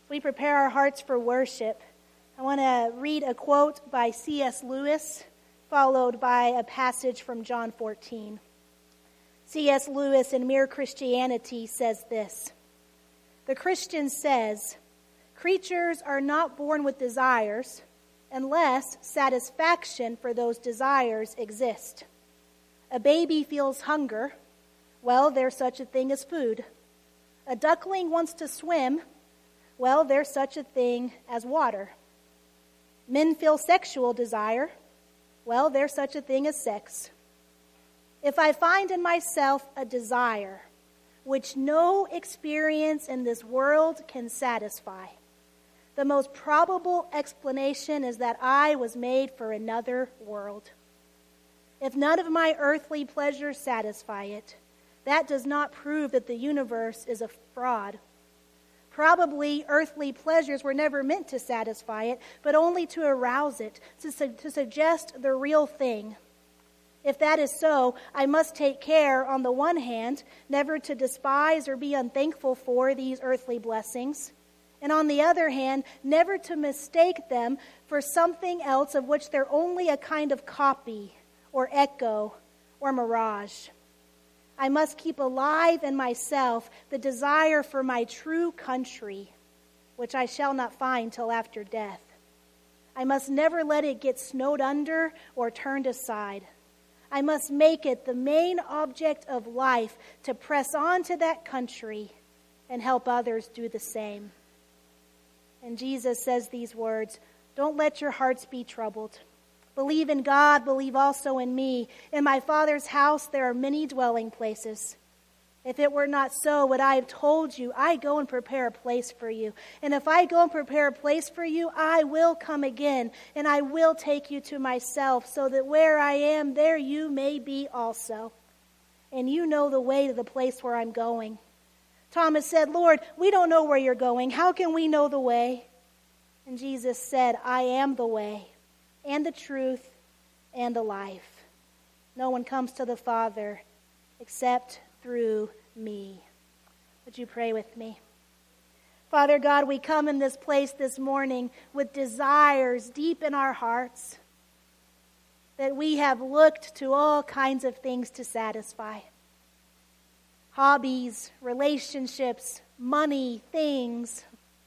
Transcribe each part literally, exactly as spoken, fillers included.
we prepare our hearts for worship, I want to read a quote by C S Lewis, followed by a passage from John fourteen. C S Lewis in Mere Christianity says this: "The Christian says, creatures are not born with desires unless satisfaction for those desires exist. A baby feels hunger. Well, there's such a thing as food. A duckling wants to swim. Well, there's such a thing as water. Men feel sexual desire. Well, there's such a thing as sex. If I find in myself a desire which no experience in this world can satisfy, the most probable explanation is that I was made for another world. If none of my earthly pleasures satisfy it, that does not prove that the universe is a fraud. Probably earthly pleasures were never meant to satisfy it, but only to arouse it, to, su- to suggest the real thing. If that is so, I must take care, on the one hand, never to despise or be unthankful for these earthly blessings, and on the other hand, never to mistake them for something else of which they're only a kind of copy or echo or mirage. I must keep alive in myself the desire for my true country, which I shall not find till after death. I must never let it get snowed under or turned aside. I must make it the main object of life to press on to that country and help others do the same." And Jesus says these words: "Don't let your hearts be troubled. Believe in God, believe also in me. In my Father's house there are many dwelling places. If it were not so, would I have told you, I go and prepare a place for you. And if I go and prepare a place for you, I will come again, and I will take you to myself, so that where I am, there you may be also. And you know the way to the place where I'm going." Thomas said, "Lord, we don't know where you're going. How can we know the way?" And Jesus said, "I am the way, and the truth, and the life. No one comes to the Father except through me." Would you pray with me? Father God, we come in this place this morning with desires deep in our hearts that we have looked to all kinds of things to satisfy. Hobbies, relationships, money, things.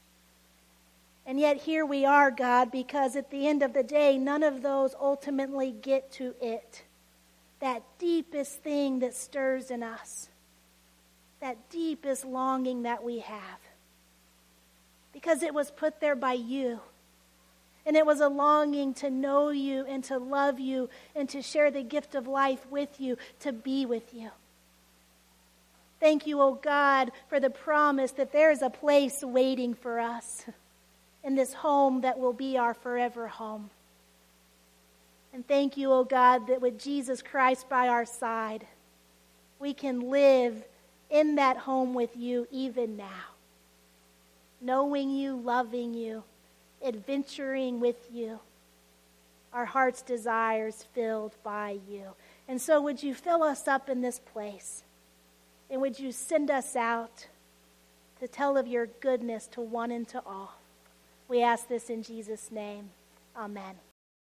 And yet here we are, God, because at the end of the day, none of those ultimately get to it. That deepest thing that stirs in us. That deepest longing that we have. Because it was put there by you. And it was a longing to know you and to love you and to share the gift of life with you, to be with you. Thank you, oh God, for the promise that there is a place waiting for us in this home that will be our forever home. And thank you, oh God, that with Jesus Christ by our side, we can live in that home with you even now. Knowing you, loving you, adventuring with you, our heart's desires filled by you. And so would you fill us up in this place? And would you send us out to tell of your goodness to one and to all? We ask this in Jesus' name. Amen.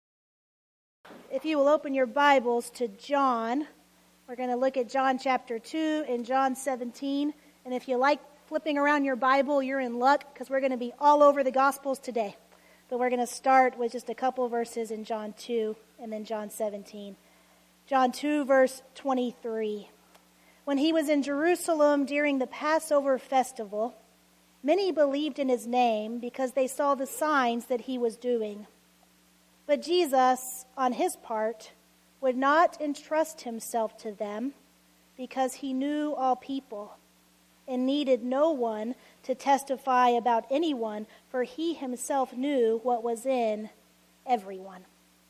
If you will open your Bibles to John, we're going to look at John chapter two and John seventeen. And if you like flipping around your Bible, you're in luck, because we're going to be all over the Gospels today. But we're going to start with just a couple verses in John two and then John seventeen. John two, verse twenty-three. When he was in Jerusalem during the Passover festival, many believed in his name because they saw the signs that he was doing. But Jesus, on his part, would not entrust himself to them because he knew all people and needed no one to testify about anyone, for he himself knew what was in everyone.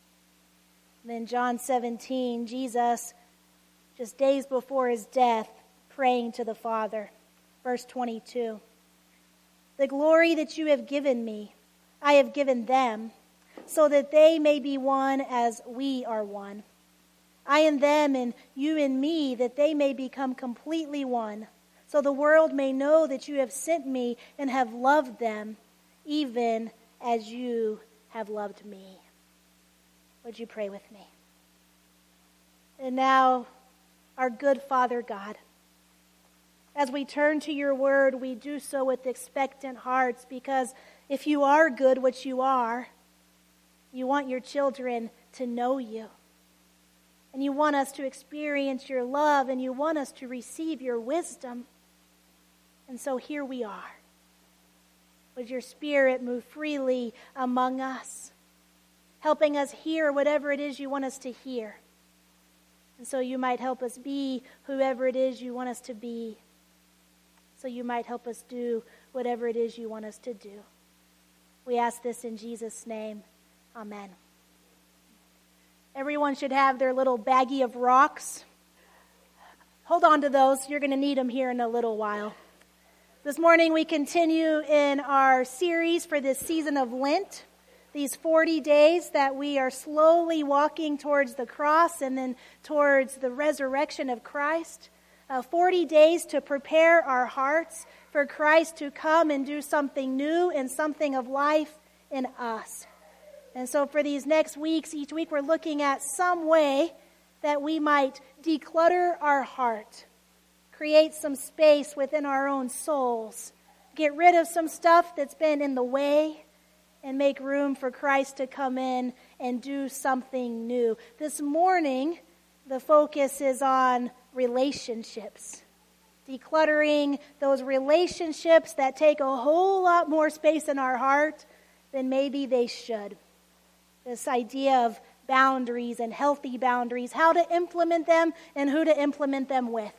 Then John seventeen, Jesus, just days before his death, praying to the Father. Verse twenty-two. "The glory that you have given me, I have given them, so that they may be one as we are one. I in them and you in me, that they may become completely one, so the world may know that you have sent me and have loved them even as you have loved me. Would you pray with me? And now, our good Father God, as we turn to your word, we do so with expectant hearts, because if you are good, which you are, you want your children to know you. And you want us to experience your love, and you want us to receive your wisdom. And so here we are. Would your Spirit move freely among us, helping us hear whatever it is you want us to hear. And so you might help us be whoever it is you want us to be. So you might help us do whatever it is you want us to do. We ask this in Jesus' name. Amen. Everyone should have their little baggie of rocks. Hold on to those. You're going to need them here in a little while. This morning we continue in our series for this season of Lent. These forty days that we are slowly walking towards the cross and then towards the resurrection of Christ. Uh, forty days to prepare our hearts for Christ to come and do something new and something of life in us. And so for these next weeks, each week we're looking at some way that we might declutter our heart, create some space within our own souls, get rid of some stuff that's been in the way, and make room for Christ to come in and do something new. This morning, the focus is on relationships. Decluttering those relationships that take a whole lot more space in our heart than maybe they should. This idea of boundaries and healthy boundaries, how to implement them and who to implement them with.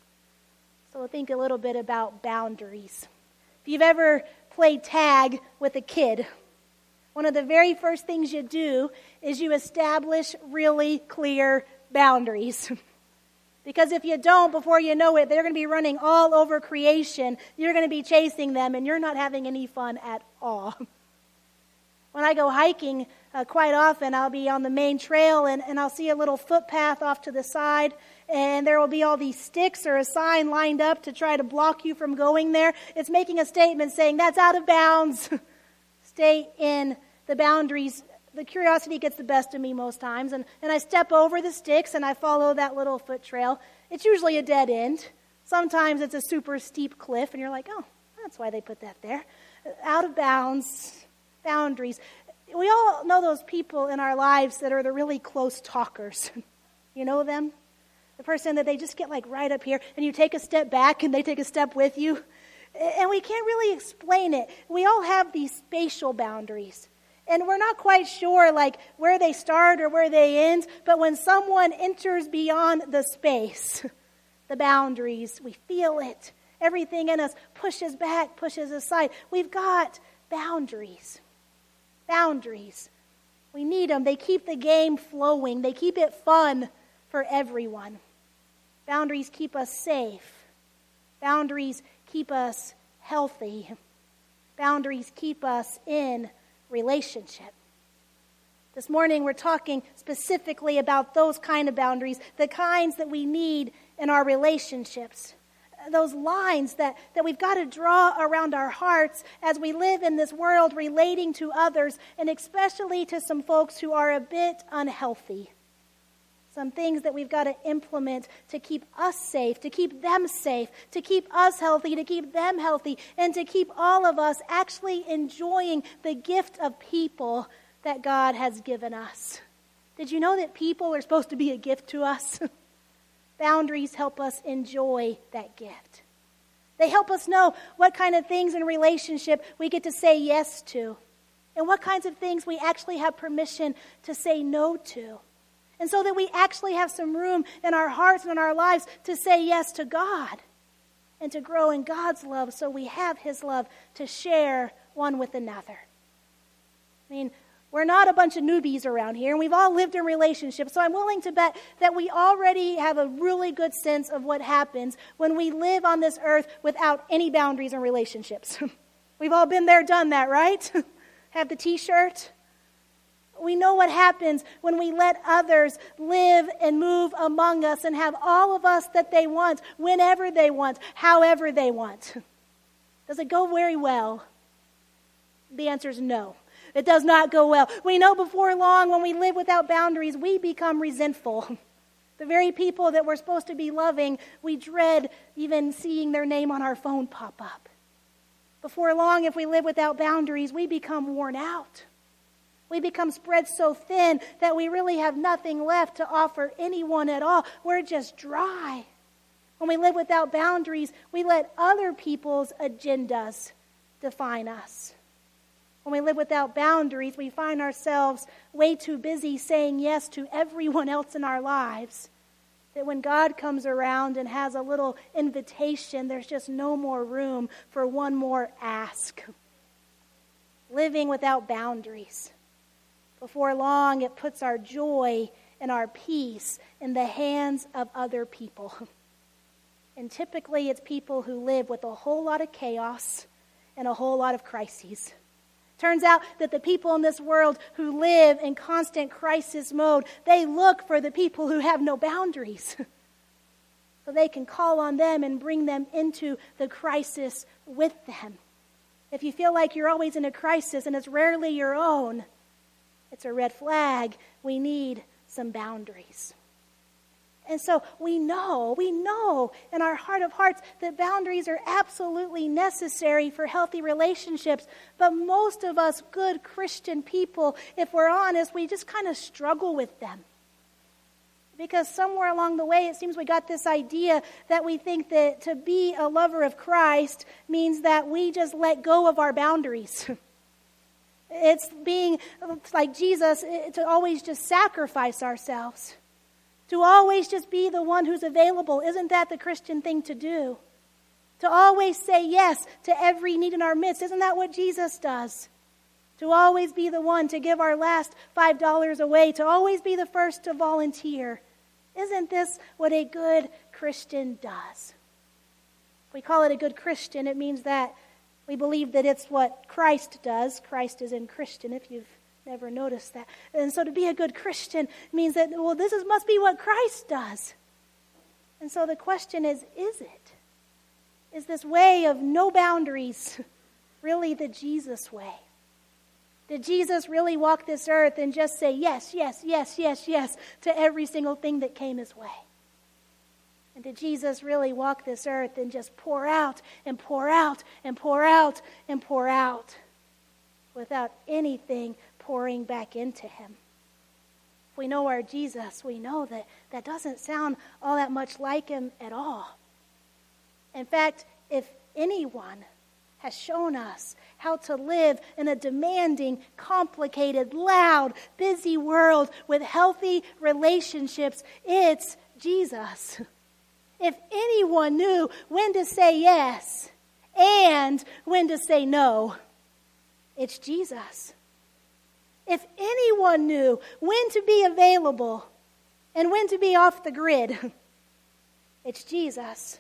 So we'll think a little bit about boundaries. If you've ever played tag with a kid, one of the very first things you do is you establish really clear boundaries. Because if you don't, before you know it, they're going to be running all over creation. You're going to be chasing them, and you're not having any fun at all. When I go hiking, uh, quite often I'll be on the main trail, and, and I'll see a little footpath off to the side, and there will be all these sticks or a sign lined up to try to block you from going there. It's making a statement saying, that's out of bounds. Stay in the boundaries. The curiosity gets the best of me most times, and, and I step over the sticks and I follow that little foot trail. It's usually a dead end. Sometimes it's a super steep cliff, and you're like, oh, that's why they put that there. Out of bounds, boundaries. We all know those people in our lives that are the really close talkers. You know them? The person that they just get like right up here, and you take a step back and they take a step with you. And we can't really explain it. We all have these spatial boundaries. And we're not quite sure like where they start or where they end. But when someone enters beyond the space, the boundaries, we feel it. Everything in us pushes back, pushes aside. We've got boundaries. Boundaries. We need them. They keep the game flowing. They keep it fun for everyone. Boundaries keep us safe. Boundaries keep us healthy. Boundaries keep us in relationship. This morning we're talking specifically about those kind of boundaries, the kinds that we need in our relationships. Those lines that, that we've got to draw around our hearts as we live in this world relating to others, and especially to some folks who are a bit unhealthy. Some things that we've got to implement to keep us safe, to keep them safe, to keep us healthy, to keep them healthy, and to keep all of us actually enjoying the gift of people that God has given us. Did you know that people are supposed to be a gift to us? Boundaries help us enjoy that gift. They help us know what kind of things in relationship we get to say yes to, and what kinds of things we actually have permission to say no to. And so that we actually have some room in our hearts and in our lives to say yes to God and to grow in God's love, so we have his love to share one with another. I mean, we're not a bunch of newbies around here, and we've all lived in relationships, so I'm willing to bet that we already have a really good sense of what happens when we live on this earth without any boundaries in relationships. We've all been there, done that, right? Have the t-shirt? We know what happens when we let others live and move among us and have all of us that they want, whenever they want, however they want. Does it go very well? The answer is no. It does not go well. We know before long when we live without boundaries, we become resentful. The very people that we're supposed to be loving, we dread even seeing their name on our phone pop up. Before long, if we live without boundaries, we become worn out. We become spread so thin that we really have nothing left to offer anyone at all. We're just dry. When we live without boundaries, we let other people's agendas define us. When we live without boundaries, we find ourselves way too busy saying yes to everyone else in our lives, that when God comes around and has a little invitation, there's just no more room for one more ask. Living without boundaries. Before long, it puts our joy and our peace in the hands of other people. And typically, it's people who live with a whole lot of chaos and a whole lot of crises. Turns out that the people in this world who live in constant crisis mode, they look for the people who have no boundaries. So they can call on them and bring them into the crisis with them. If you feel like you're always in a crisis and it's rarely your own, it's a red flag. We need some boundaries. And so we know, we know in our heart of hearts that boundaries are absolutely necessary for healthy relationships. But most of us good Christian people, if we're honest, we just kind of struggle with them. Because somewhere along the way, it seems we got this idea that we think that to be a lover of Christ means that we just let go of our boundaries. It's being like Jesus, to always just sacrifice ourselves. To always just be the one who's available. Isn't that the Christian thing to do? To always say yes to every need in our midst. Isn't that what Jesus does? To always be the one to give our last five dollars away. To always be the first to volunteer. Isn't this what a good Christian does? If we call it a good Christian, it means that we believe that it's what Christ does. Christ is in Christian, if you've never noticed that. And so to be a good Christian means that, well, this is, must be what Christ does. And so the question is, is it? Is this way of no boundaries really the Jesus way? Did Jesus really walk this earth and just say yes, yes, yes, yes, yes to every single thing that came his way? And did Jesus really walk this earth and just pour out and pour out and pour out and pour out without anything pouring back into him? If we know our Jesus, we know that that doesn't sound all that much like him at all. In fact, if anyone has shown us how to live in a demanding, complicated, loud, busy world with healthy relationships, it's Jesus. If anyone knew when to say yes and when to say no, it's Jesus. If anyone knew when to be available and when to be off the grid, it's Jesus.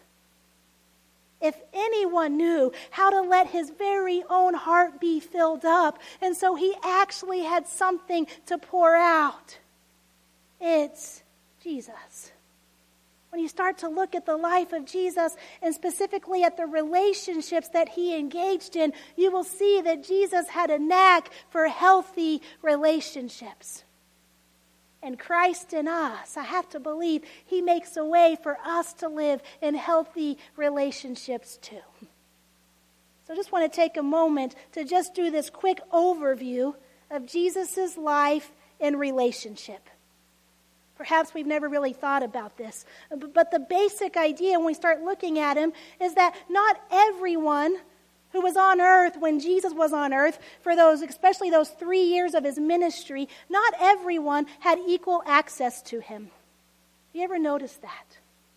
If anyone knew how to let his very own heart be filled up, and so he actually had something to pour out, it's Jesus. When you start to look at the life of Jesus and specifically at the relationships that he engaged in, you will see that Jesus had a knack for healthy relationships. And Christ in us, I have to believe he makes a way for us to live in healthy relationships too. So I just want to take a moment to just do this quick overview of Jesus' life and relationship. Perhaps we've never really thought about this. But the basic idea when we start looking at him is that not everyone who was on earth when Jesus was on earth, for those, especially those three years of his ministry, not everyone had equal access to him. Have you ever noticed that?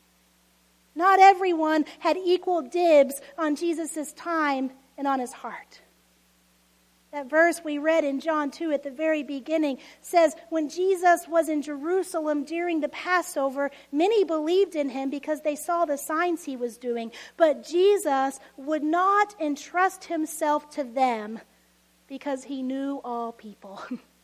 Not everyone had equal dibs on Jesus' time and on his heart. That verse we read in John two at the very beginning says, when Jesus was in Jerusalem during the Passover, many believed in him because they saw the signs he was doing. But Jesus would not entrust himself to them because he knew all people.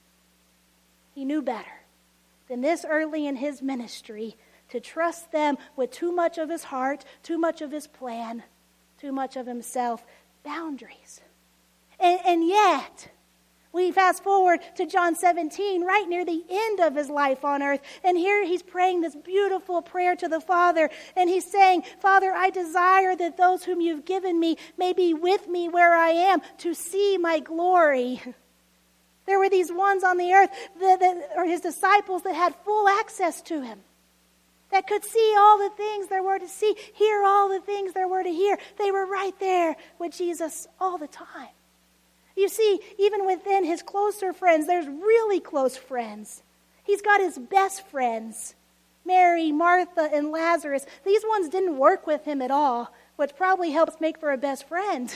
He knew better than this early in his ministry to trust them with too much of his heart, too much of his plan, too much of himself. Boundaries. And, and yet, we fast forward to John seventeen, right near the end of his life on earth. And here he's praying this beautiful prayer to the Father. And he's saying, Father, I desire that those whom you've given me may be with me where I am to see my glory. There were these ones on the earth, that, that, or his disciples, that had full access to him, that could see all the things there were to see, hear all the things there were to hear. They were right there with Jesus all the time. You see, even within his closer friends, there's really close friends. He's got his best friends, Mary, Martha, and Lazarus. These ones didn't work with him at all, which probably helps make for a best friend.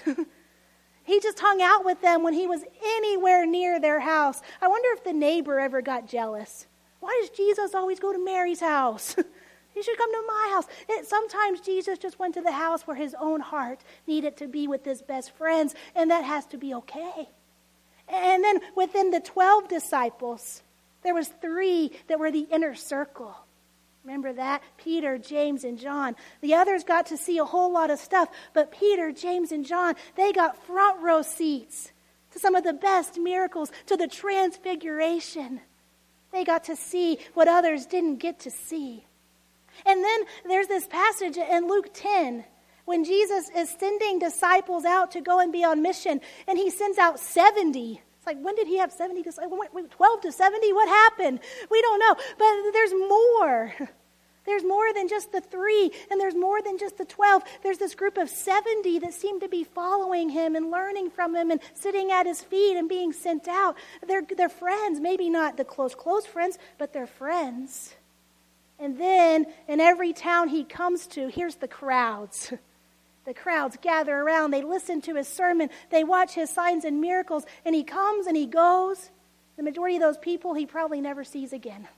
He just hung out with them when he was anywhere near their house. I wonder if the neighbor ever got jealous. Why does Jesus always go to Mary's house? He should come to my house. It, sometimes Jesus just went to the house where his own heart needed to be with his best friends, and that has to be okay. And then within the twelve disciples, there was three that were the inner circle. Remember that? Peter, James, and John. The others got to see a whole lot of stuff, but Peter, James, and John, they got front row seats to some of the best miracles, to the transfiguration. They got to see what others didn't get to see. And then there's this passage in Luke ten when Jesus is sending disciples out to go and be on mission, and he sends out seventy. It's like, when did he have seventy disciples? twelve to seventy? What happened? We don't know. But there's more. There's more than just the three, and there's more than just the twelve. There's this group of seventy that seem to be following him and learning from him and sitting at his feet and being sent out. They're, they're friends, maybe not the close, close friends, but they're friends. And then in every town he comes to, here's the crowds. The crowds gather around. They listen to his sermon. They watch his signs and miracles. And he comes and he goes. The majority of those people he probably never sees again.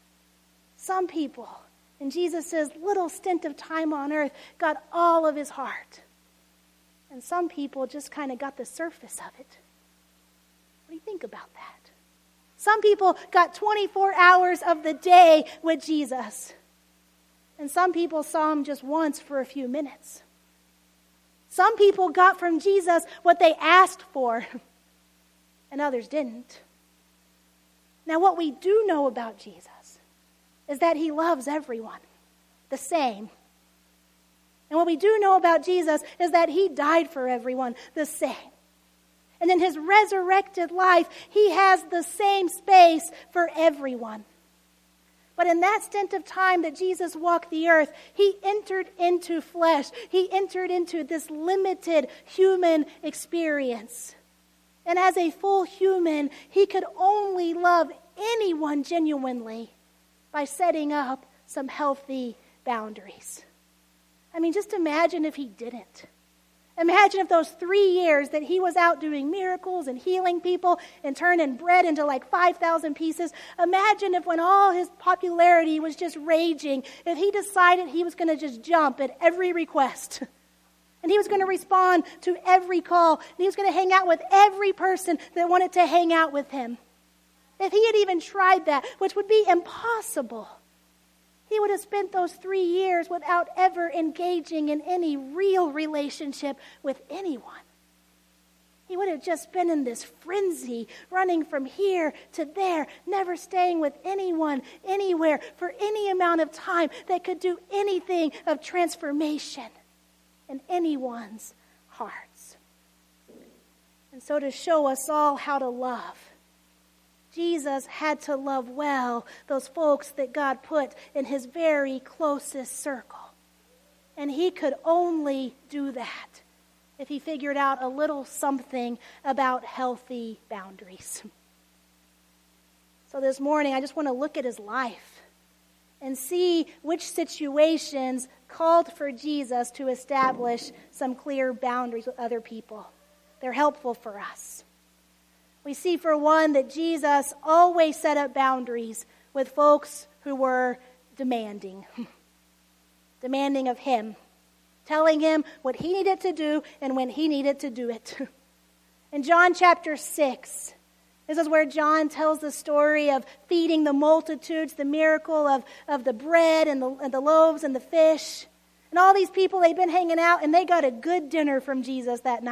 Some people, in Jesus' little stint of time on earth, got all of his heart. And some people just kind of got the surface of it. What do you think about that? Some people got twenty-four hours of the day with Jesus. And some people saw him just once for a few minutes. Some people got from Jesus what they asked for, and others didn't. Now, what we do know about Jesus is that he loves everyone the same. And what we do know about Jesus is that he died for everyone the same. And in his resurrected life, he has the same space for everyone. But in that stint of time that Jesus walked the earth, he entered into flesh. He entered into this limited human experience. And as a full human, he could only love anyone genuinely by setting up some healthy boundaries. I mean, just imagine if he didn't. Imagine if those three years that he was out doing miracles and healing people and turning bread into like five thousand pieces, imagine if when all his popularity was just raging, if he decided he was going to just jump at every request. And he was going to respond to every call. And he was going to hang out with every person that wanted to hang out with him. If he had even tried that, which would be impossible, he would have spent those three years without ever engaging in any real relationship with anyone. He would have just been in this frenzy, running from here to there, never staying with anyone, anywhere, for any amount of time that could do anything of transformation in anyone's hearts. And so to show us all how to love, Jesus had to love well those folks that God put in his very closest circle. And he could only do that if he figured out a little something about healthy boundaries. So this morning, I just want to look at his life and see which situations called for Jesus to establish some clear boundaries with other people. They're helpful for us. We see, for one, that Jesus always set up boundaries with folks who were demanding. Demanding of him. Telling him what he needed to do and when he needed to do it. In John chapter six, this is where John tells the story of feeding the multitudes, the miracle of, of the bread and the, and the loaves and the fish. And all these people, they've been hanging out and they got a good dinner from Jesus that night.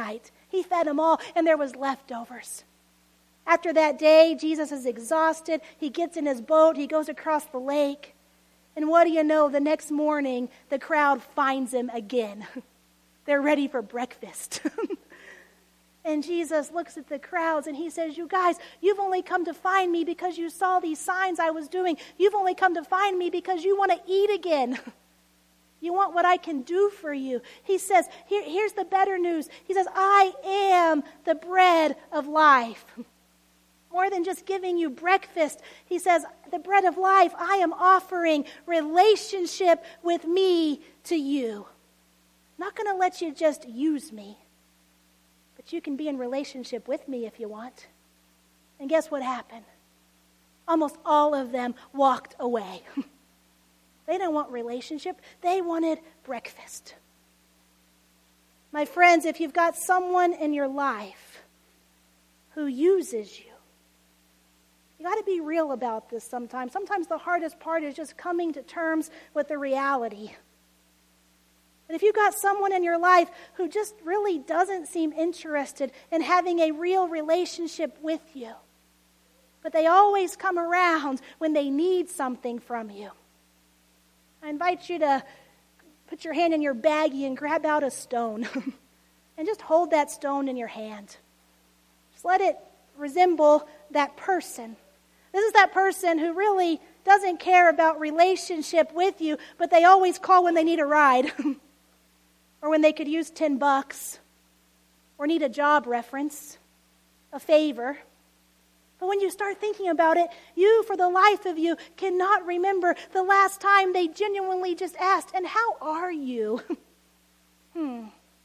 He fed them all, and there was leftovers. After that day, Jesus is exhausted. He gets in his boat. He goes across the lake. And what do you know? The next morning, the crowd finds him again. They're ready for breakfast. And Jesus looks at the crowds and he says, you guys, you've only come to find me because you saw these signs I was doing. You've only come to find me because you want to eat again. You want what I can do for you. He says, Here, here's the better news. He says, I am the bread of life. More than just giving you breakfast, he says, the bread of life, I am offering relationship with me to you. I'm not going to let you just use me. But you can be in relationship with me if you want. And guess what happened? Almost all of them walked away. They didn't want relationship. They wanted breakfast. My friends, if you've got someone in your life who uses you, you got to be real about this sometimes. Sometimes the hardest part is just coming to terms with the reality. But if you've got someone in your life who just really doesn't seem interested in having a real relationship with you, but they always come around when they need something from you, I invite you to put your hand in your baggie and grab out a stone and just hold that stone in your hand. Just let it resemble that person. This is that person who really doesn't care about relationship with you, but they always call when they need a ride. Or when they could use ten bucks, or need a job reference, a favor. But when you start thinking about it, you, for the life of you, cannot remember the last time they genuinely just asked, and how are you? hmm.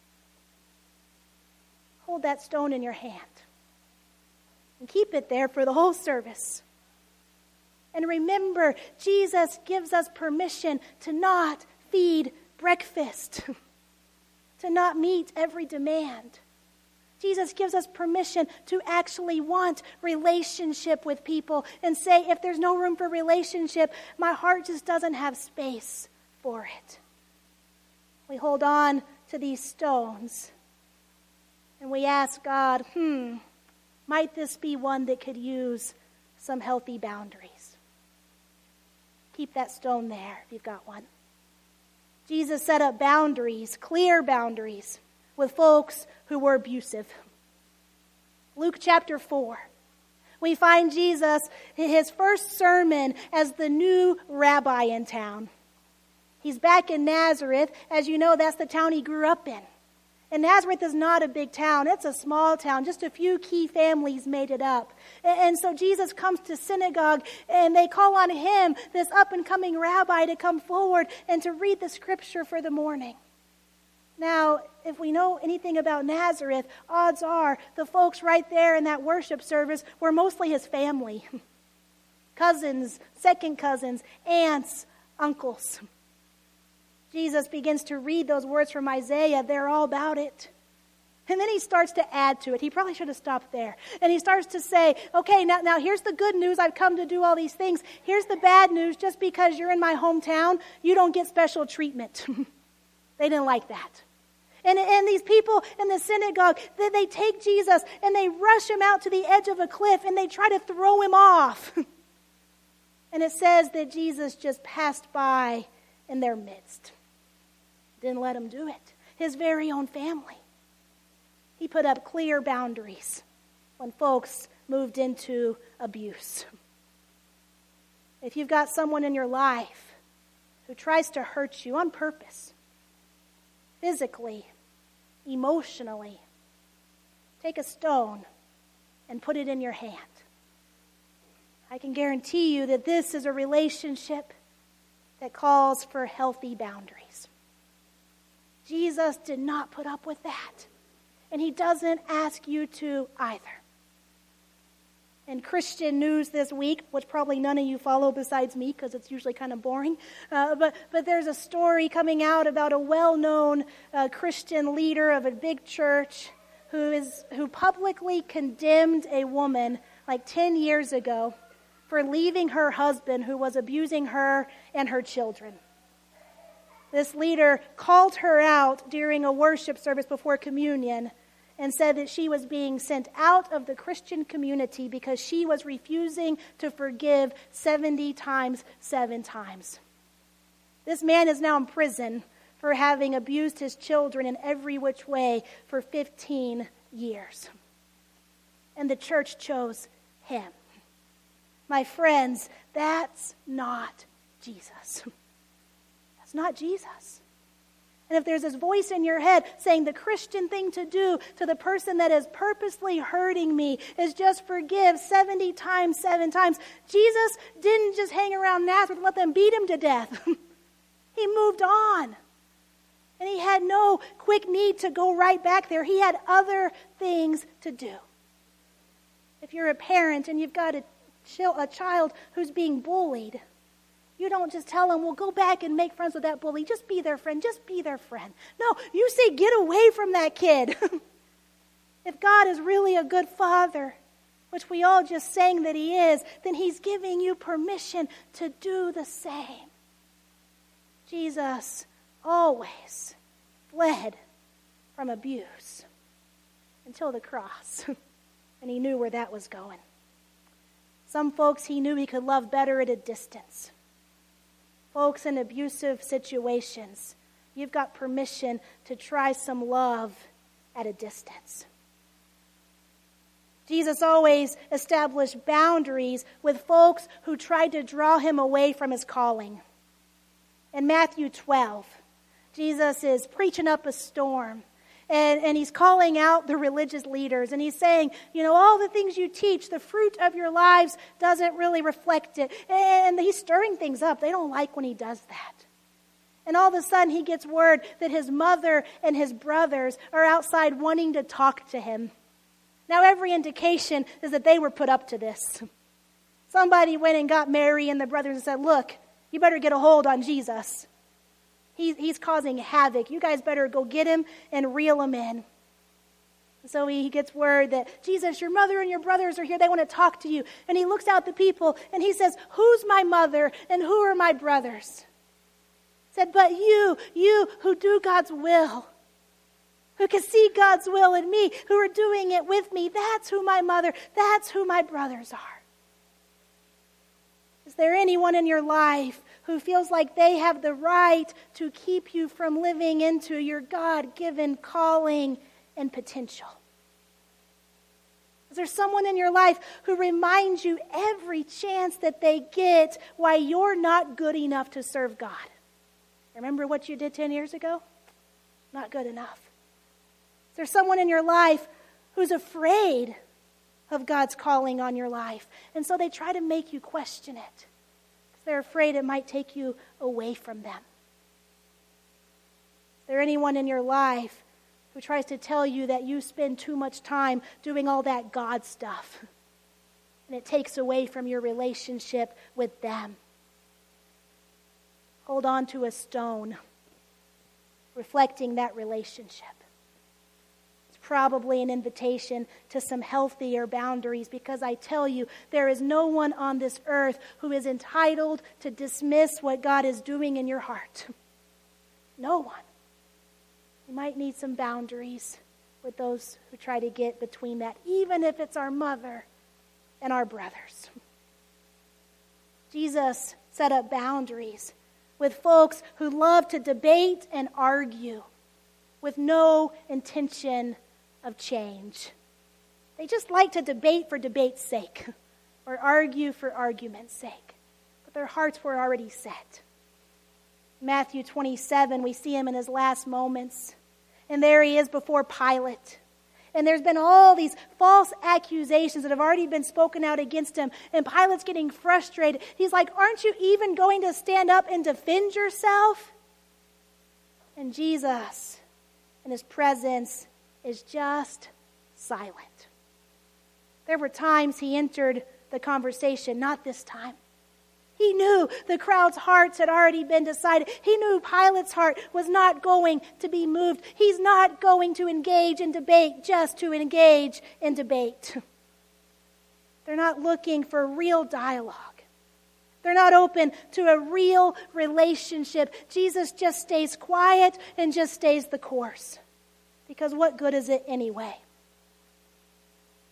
Hold that stone in your hand. And keep it there for the whole service. And remember, Jesus gives us permission to not feed breakfast. To not meet every demand. Jesus gives us permission to actually want relationship with people and say, if there's no room for relationship, my heart just doesn't have space for it. We hold on to these stones and we ask God, hmm, might this be one that could use some healthy boundaries? Keep that stone there if you've got one. Jesus set up boundaries, clear boundaries, with folks who were abusive. Luke chapter four. We find Jesus, his first sermon as the new rabbi in town. He's back in Nazareth. As you know, that's the town he grew up in. And Nazareth is not a big town. It's a small town. Just a few key families made it up. And so Jesus comes to synagogue and they call on him, this up-and-coming rabbi, to come forward and to read the scripture for the morning. Now, if we know anything about Nazareth, odds are the folks right there in that worship service were mostly his family. Cousins, second cousins, aunts, uncles. Jesus begins to read those words from Isaiah. They're all about it. And then he starts to add to it. He probably should have stopped there. And he starts to say, okay, now, now here's the good news. I've come to do all these things. Here's the bad news. Just because you're in my hometown, you don't get special treatment. They didn't like that. And, and these people in the synagogue, they, they take Jesus and they rush him out to the edge of a cliff and they try to throw him off. And it says that Jesus just passed by in their midst. Didn't let him do it. His very own family. He put up clear boundaries when folks moved into abuse. If you've got someone in your life who tries to hurt you on purpose, physically, emotionally, take a stone and put it in your hand. I can guarantee you that this is a relationship that calls for healthy boundaries. Jesus did not put up with that. And he doesn't ask you to either. In Christian news this week, which probably none of you follow besides me because it's usually kind of boring, uh, but, but there's a story coming out about a well-known uh, Christian leader of a big church who is who publicly condemned a woman like ten years ago for leaving her husband who was abusing her and her children. This leader called her out during a worship service before communion and said that she was being sent out of the Christian community because she was refusing to forgive seventy times, seven times. This man is now in prison for having abused his children in every which way for fifteen years. And the church chose him. My friends, that's not Jesus. That's not Jesus. And if there's this voice in your head saying the Christian thing to do to the person that is purposely hurting me is just forgive seventy times, seven times, Jesus didn't just hang around Nazareth and let them beat him to death. He moved on. And he had no quick need to go right back there. He had other things to do. If you're a parent and you've got a, a child who's being bullied, you don't just tell them, well, go back and make friends with that bully. Just be their friend. Just be their friend. No, you say, get away from that kid. If God is really a good father, which we all just sang that he is, then he's giving you permission to do the same. Jesus always fled from abuse until the cross. And he knew where that was going. Some folks he knew he could love better at a distance. Folks in abusive situations, you've got permission to try some love at a distance. Jesus always established boundaries with folks who tried to draw him away from his calling. In Matthew twelve, Jesus is preaching up a storm. And, and he's calling out the religious leaders. And he's saying, you know, all the things you teach, the fruit of your lives doesn't really reflect it. And he's stirring things up. They don't like when he does that. And all of a sudden he gets word that his mother and his brothers are outside wanting to talk to him. Now every indication is that they were put up to this. Somebody went and got Mary and the brothers and said, look, you better get a hold on Jesus. He's, he's causing havoc. You guys better go get him and reel him in. So he gets word that, Jesus, your mother and your brothers are here. They want to talk to you. And he looks out the people and he says, who's my mother and who are my brothers? He said, but you, you who do God's will, who can see God's will in me, who are doing it with me, that's who my mother, that's who my brothers are. Is there anyone in your life who feels like they have the right to keep you from living into your God-given calling and potential? Is there someone in your life who reminds you every chance that they get why you're not good enough to serve God? Remember what you did ten years ago? Not good enough. Is there someone in your life who's afraid of God's calling on your life? And so they try to make you question it. They're afraid it might take you away from them. Is there anyone in your life who tries to tell you that you spend too much time doing all that God stuff, and it takes away from your relationship with them? Hold on to a stone reflecting that relationship. Probably an invitation to some healthier boundaries, because I tell you, there is no one on this earth who is entitled to dismiss what God is doing in your heart. No one. You might need some boundaries with those who try to get between that, even if it's our mother and our brothers. Jesus set up boundaries with folks who love to debate and argue with no intention of change. They just like to debate for debate's sake or argue for argument's sake. But their hearts were already set. Matthew twenty-seven, we see him in his last moments. And there he is before Pilate. And there's been all these false accusations that have already been spoken out against him. And Pilate's getting frustrated. He's like, aren't you even going to stand up and defend yourself? And Jesus, in his presence, is just silent. There were times he entered the conversation, not this time. He knew the crowd's hearts had already been decided. He knew Pilate's heart was not going to be moved. He's not going to engage in debate just to engage in debate. They're not looking for real dialogue. They're not open to a real relationship. Jesus just stays quiet and just stays the course. Because what good is it anyway?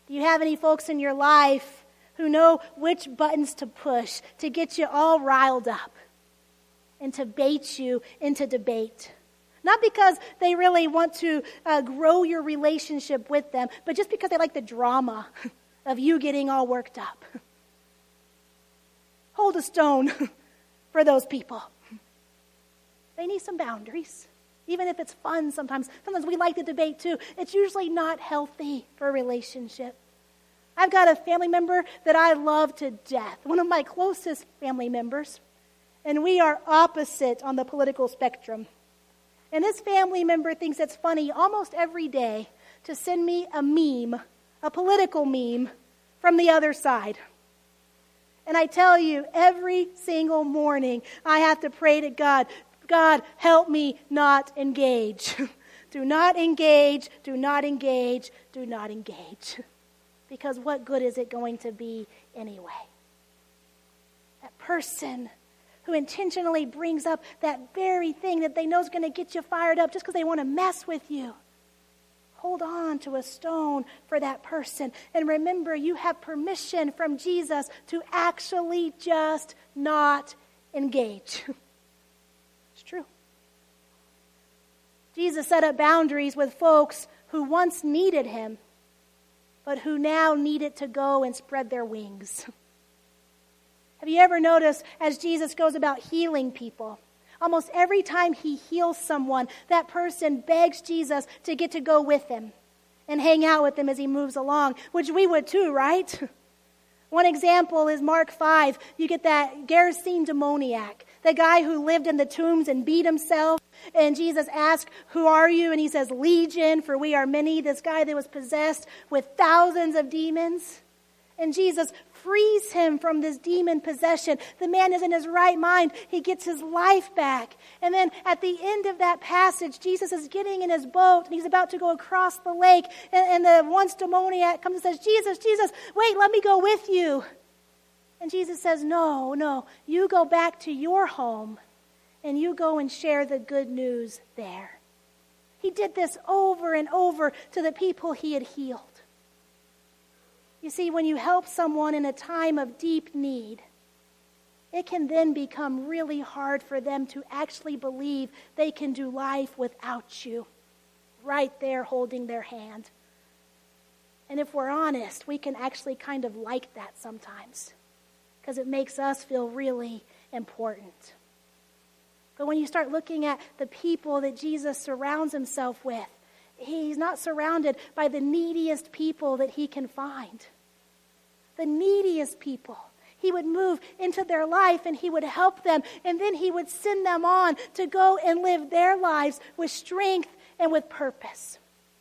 Do you have any folks in your life who know which buttons to push to get you all riled up and to bait you into debate? Not because they really want to uh, grow your relationship with them, but just because they like the drama of you getting all worked up. Hold a stone for those people. They need some boundaries. Even if it's fun sometimes. Sometimes we like to debate too. It's usually not healthy for a relationship. I've got a family member that I love to death. One of my closest family members. And we are opposite on the political spectrum. And this family member thinks it's funny almost every day to send me a meme, a political meme, from the other side. And I tell you, every single morning, I have to pray to God, God, help me not engage. Do not engage, do not engage, do not engage. Because what good is it going to be anyway? That person who intentionally brings up that very thing that they know is going to get you fired up just because they want to mess with you. Hold on to a stone for that person. And remember, you have permission from Jesus to actually just not engage. It's true. Jesus set up boundaries with folks who once needed him, but who now needed to go and spread their wings. Have you ever noticed as Jesus goes about healing people, almost every time he heals someone, that person begs Jesus to get to go with him and hang out with him as he moves along, which we would too, right? One example is Mark five. You get that Gerasene demoniac, the guy who lived in the tombs and beat himself. And Jesus asked, who are you? And he says, Legion, for we are many. This guy that was possessed with thousands of demons. And Jesus frees him from this demon possession. The man is in his right mind. He gets his life back. And then at the end of that passage, Jesus is getting in his boat and he's about to go across the lake. And, and the once demoniac comes and says, Jesus, Jesus, wait, let me go with you. And Jesus says, no, no, you go back to your home and you go and share the good news there. He did this over and over to the people he had healed. You see, when you help someone in a time of deep need, it can then become really hard for them to actually believe they can do life without you, right there holding their hand. And if we're honest, we can actually kind of like that sometimes, because it makes us feel really important. But when you start looking at the people that Jesus surrounds himself with, he's not surrounded by the neediest people that he can find. The neediest people. He would move into their life and he would help them, and then he would send them on to go and live their lives with strength and with purpose.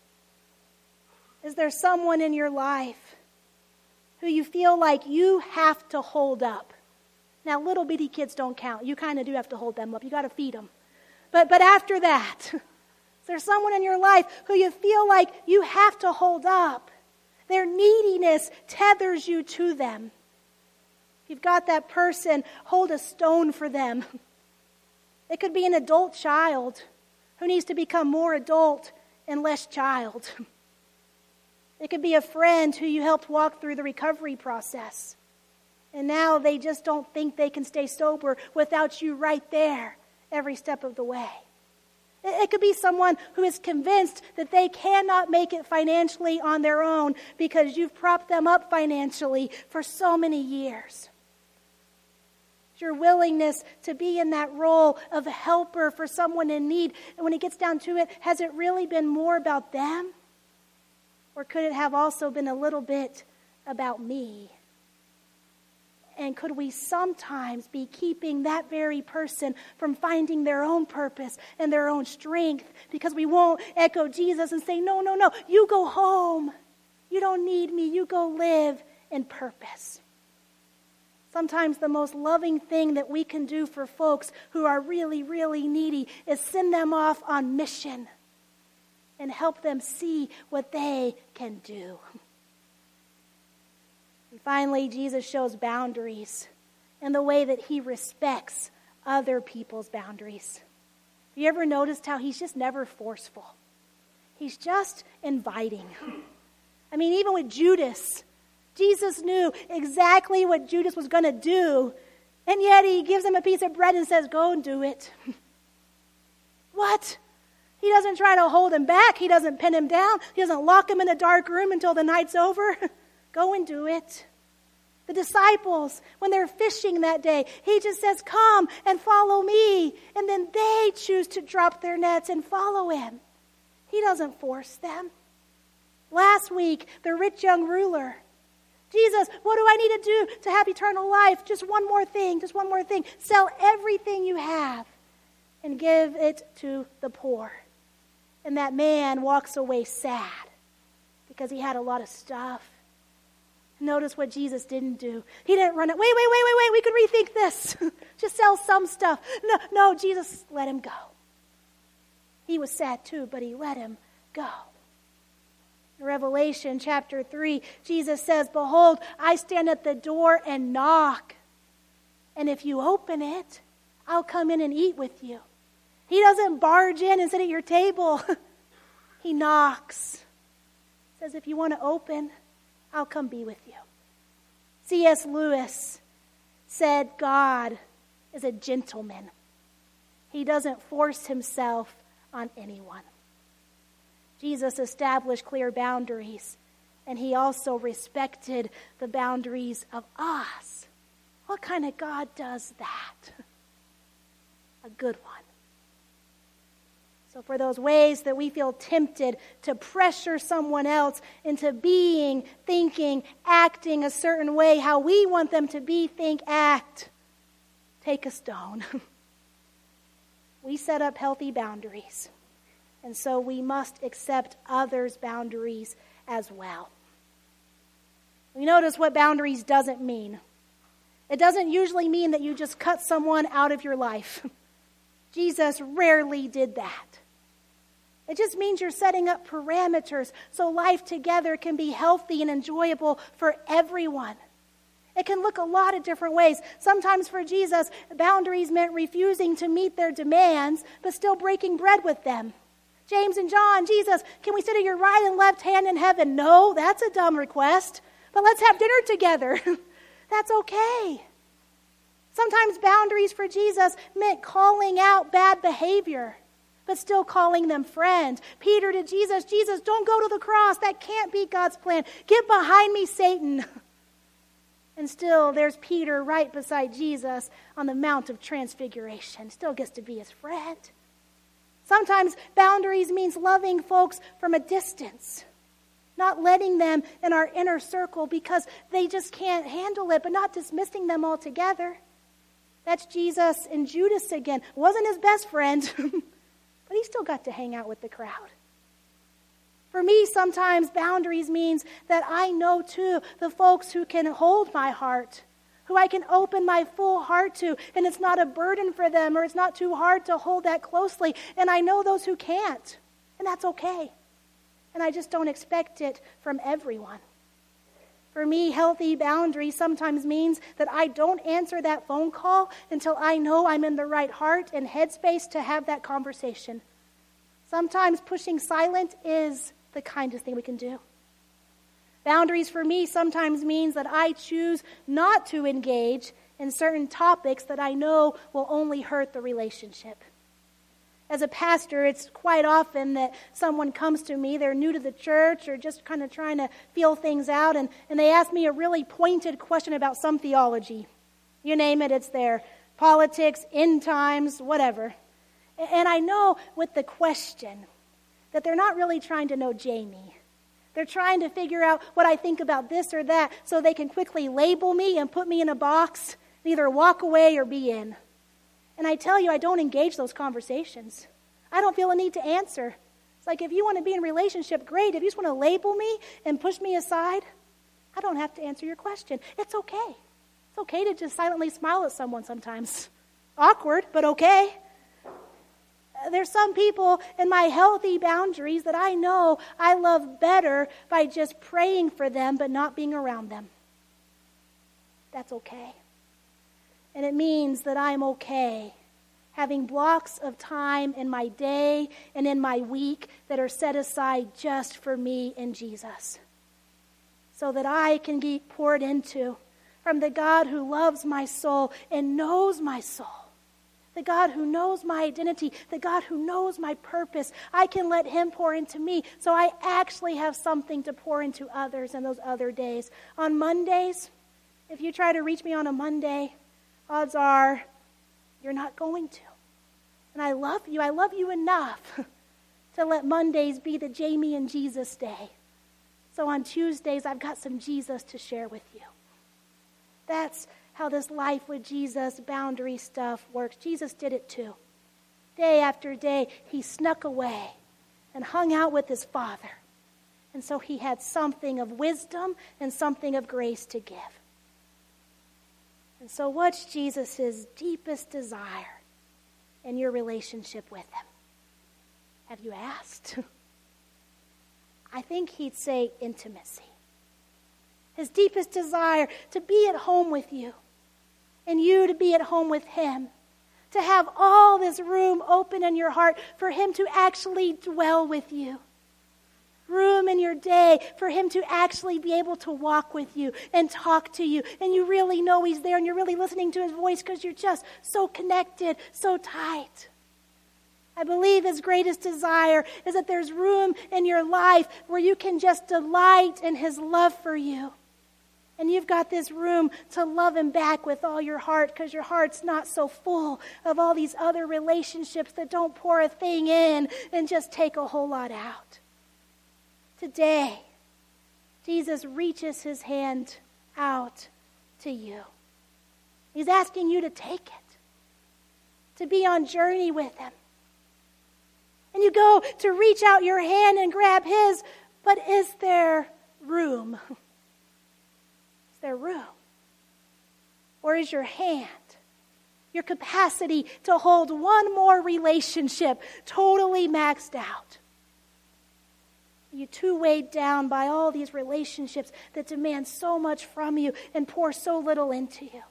Is there someone in your life who you feel like you have to hold up? Now, little bitty kids don't count. You kind of do have to hold them up. You got to feed them. But, but after that, is there someone in your life who you feel like you have to hold up? Their neediness tethers you to them. If you've got that person, hold a stone for them. It could be an adult child who needs to become more adult and less child. It could be a friend who you helped walk through the recovery process. And now they just don't think they can stay sober without you right there every step of the way. It could be someone who is convinced that they cannot make it financially on their own because you've propped them up financially for so many years. Your willingness to be in that role of a helper for someone in need, and when it gets down to it, has it really been more about them? Or could it have also been a little bit about me? And could we sometimes be keeping that very person from finding their own purpose and their own strength because we won't echo Jesus and say, no, no, no, you go home. You don't need me. You go live in purpose. Sometimes the most loving thing that we can do for folks who are really, really needy is send them off on mission and help them see what they can do. And finally, Jesus shows boundaries in the way that he respects other people's boundaries. Have you ever noticed how he's just never forceful? He's just inviting. I mean, even with Judas, Jesus knew exactly what Judas was going to do, and yet he gives him a piece of bread and says, go and do it. What? He doesn't try to hold him back. He doesn't pin him down. He doesn't lock him in a dark room until the night's over. Go and do it. The disciples, when they're fishing that day, he just says, come and follow me. And then they choose to drop their nets and follow him. He doesn't force them. Last week, the rich young ruler, Jesus, what do I need to do to have eternal life? Just one more thing, just one more thing. Sell everything you have and give it to the poor. And that man walks away sad because he had a lot of stuff. Notice what Jesus didn't do. He didn't run it. Wait, wait, wait, wait, wait. We could rethink this. Just sell some stuff. No, no, Jesus let him go. He was sad too, but he let him go. In Revelation chapter three, Jesus says, behold, I stand at the door and knock. And if you open it, I'll come in and eat with you. He doesn't barge in and sit at your table. He knocks. Says, if you want to open, I'll come be with you. C S Lewis said God is a gentleman. He doesn't force himself on anyone. Jesus established clear boundaries, and he also respected the boundaries of us. What kind of God does that? A good one. So for those ways that we feel tempted to pressure someone else into being, thinking, acting a certain way, how we want them to be, think, act, take a stone. We set up healthy boundaries, and so we must accept others' boundaries as well. We notice what boundaries doesn't mean. It doesn't usually mean that you just cut someone out of your life. Jesus rarely did that. It just means you're setting up parameters so life together can be healthy and enjoyable for everyone. It can look a lot of different ways. Sometimes for Jesus, boundaries meant refusing to meet their demands, but still breaking bread with them. James and John, Jesus, can we sit at your right and left hand in heaven? No, that's a dumb request, but let's have dinner together. That's okay. Sometimes boundaries for Jesus meant calling out bad behavior, but still calling them friend. Peter to Jesus, Jesus, don't go to the cross. That can't be God's plan. Get behind me, Satan. And still, there's Peter right beside Jesus on the Mount of Transfiguration. Still gets to be his friend. Sometimes boundaries means loving folks from a distance, not letting them in our inner circle because they just can't handle it, but not dismissing them altogether. That's Jesus and Judas again. Wasn't his best friend, but he still got to hang out with the crowd. For me, sometimes boundaries means that I know too the folks who can hold my heart, who I can open my full heart to, and it's not a burden for them, or it's not too hard to hold that closely. And I know those who can't, and that's okay. And I just don't expect it from everyone. For me, healthy boundaries sometimes means that I don't answer that phone call until I know I'm in the right heart and headspace to have that conversation. Sometimes pushing silent is the kindest thing we can do. Boundaries for me sometimes means that I choose not to engage in certain topics that I know will only hurt the relationship. As a pastor, it's quite often that someone comes to me, they're new to the church or just kind of trying to feel things out, and, and they ask me a really pointed question about some theology. You name it, it's there. Politics, end times, whatever. And I know with the question that they're not really trying to know Jamie. They're trying to figure out what I think about this or that so they can quickly label me and put me in a box, and either walk away or be in. And I tell you, I don't engage those conversations. I don't feel a need to answer. It's like, if you want to be in a relationship, great. If you just want to label me and push me aside, I don't have to answer your question. It's okay. It's okay to just silently smile at someone sometimes. Awkward, but okay. There's some people in my healthy boundaries that I know I love better by just praying for them but not being around them. That's okay. And it means that I'm okay having blocks of time in my day and in my week that are set aside just for me and Jesus. so that I can be poured into from the God who loves my soul and knows my soul. The God who knows my identity, the God who knows my purpose. I can let him pour into me so I actually have something to pour into others in those other days. On Mondays, if you try to reach me on a Monday, odds are you're not going to. And I love you. I love you enough to let Mondays be the Jamie and Jesus day. So on Tuesdays, I've got some Jesus to share with you. That's how this life with Jesus boundary stuff works. Jesus did it too. Day after day, he snuck away and hung out with his Father. And so he had something of wisdom and something of grace to give. And so what's Jesus' deepest desire in your relationship with him? Have you asked? I think he'd say intimacy. His deepest desire to be at home with you and you to be at home with him. To have all this room open in your heart for him to actually dwell with you. Room in your day for him to actually be able to walk with you and talk to you. And you really know he's there and you're really listening to his voice because you're just so connected, so tight. I believe his greatest desire is that there's room in your life where you can just delight in his love for you. And you've got this room to love him back with all your heart because your heart's not so full of all these other relationships that don't pour a thing in and just take a whole lot out. Today, Jesus reaches his hand out to you. He's asking you to take it, to be on journey with him. And you go to reach out your hand and grab his, but is there room? Is there room? Or is your hand, your capacity to hold one more relationship totally maxed out? Are you too weighed down by all these relationships that demand so much from you and pour so little into you?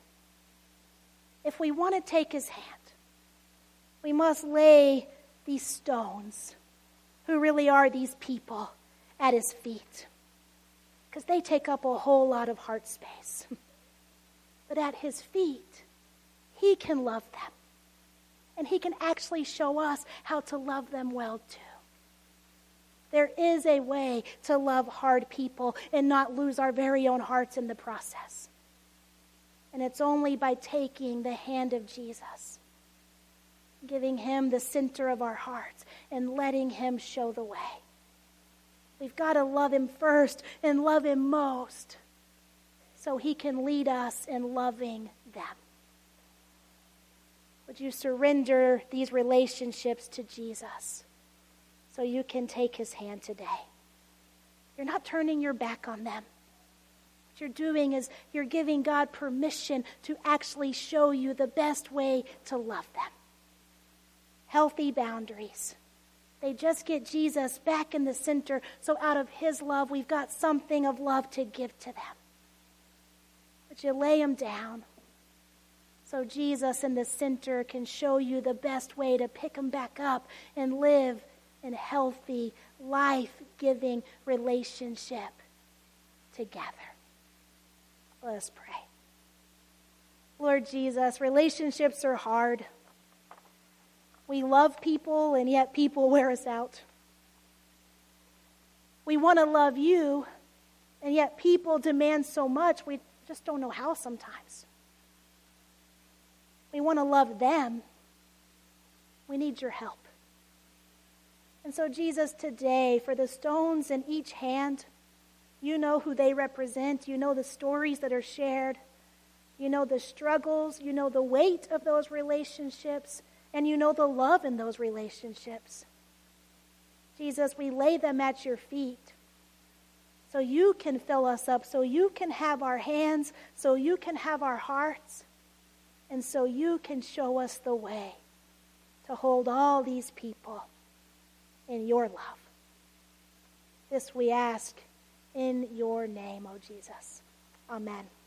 If we want to take his hand, we must lay these stones, who really are these people, at his feet. Because they take up a whole lot of heart space. But at his feet, he can love them. And he can actually show us how to love them well too. There is a way to love hard people and not lose our very own hearts in the process. And it's only by taking the hand of Jesus, giving him the center of our hearts and letting him show the way. We've got to love him first and love him most so he can lead us in loving them. Would you surrender these relationships to Jesus so you can take his hand today? You're not turning your back on them. What you're doing is you're giving God permission to actually show you the best way to love them. Healthy boundaries. They just get Jesus back in the center, so out of his love, we've got something of love to give to them. But you lay them down so Jesus in the center can show you the best way to pick them back up and live in healthy, life-giving relationship together. Let us pray. Lord Jesus, relationships are hard. We love people, and yet people wear us out. We want to love you, and yet people demand so much, we just don't know how sometimes. We want to love them. We need your help. And so, Jesus, today, for the stones in each hand, you know who they represent. You know the stories that are shared. You know the struggles. You know the weight of those relationships. And you know the love in those relationships. Jesus, we lay them at your feet so you can fill us up, so you can have our hands, so you can have our hearts, and so you can show us the way to hold all these people in your love. This we ask in your name, O Jesus. Amen.